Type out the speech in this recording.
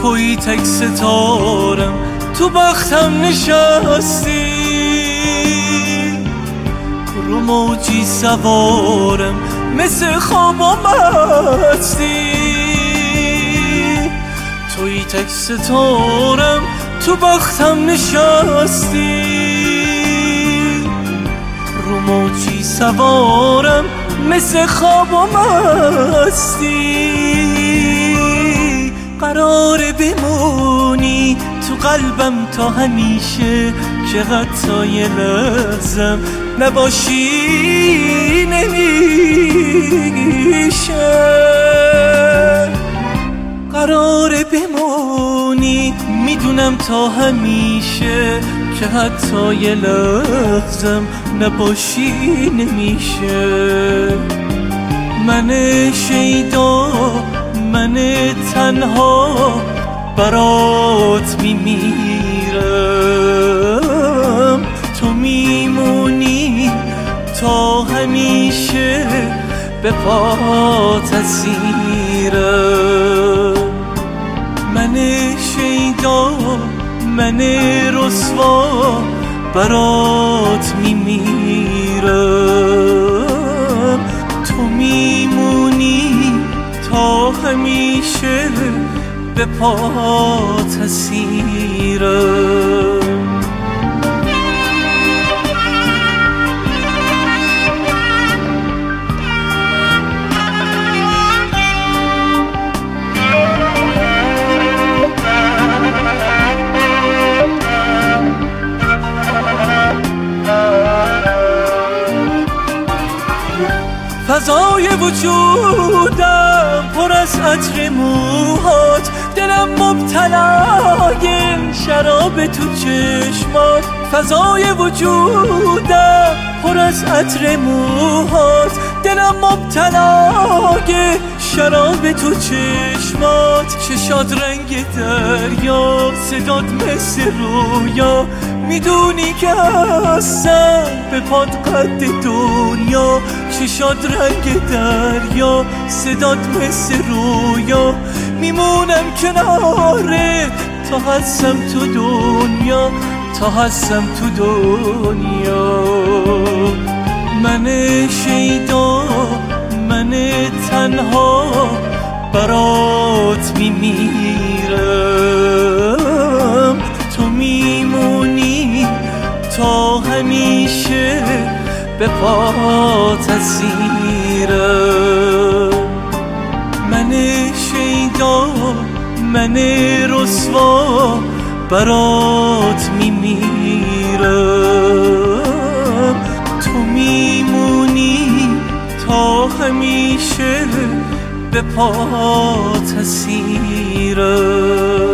تویی تک ستارم، تو بختم نشستی، رو موجی سوارم مثل خوابم هستی. تویی تک ستارم، تو بختم نشستی، رو موجی سوارم مثل خوابم هستی. قراره بمونی تو قلبم تا همیشه، که حتی یه لحظم نباشی نمیشه. قراره بمونی میدونم تا همیشه، که حتی یه لحظم نباشی نمیشه. من شیدا، من تنها برات میمیرم، تو میمونی تا همیشه به پات اسیرم. من شیدا، من رسوا برات میمیرم، تو میمونی تا همیشه به پات اسیرم. فضای وجودم پر از عطر موهات، دلم مبتلای شراب تو چشمات. فضای وجودم پر از عطر موهات، دلم مبتلای شراب تو چشمات. چشات رنگ دریا، صدات مثل رویا، میدونی که هستم به پات قد دنیا. چشات رنگ دریا، صدات مثل رویا، میمونم کنارت تا هستم تو دنیا، تا هستم تو دنیا. من شیدا، من تنها برات میمیرم، تو میمونی تا همیشه به پات اسیرم. من شیدا، من رسوا برات میمیرم، تو میمونی تا همیشه به پات اسیرم.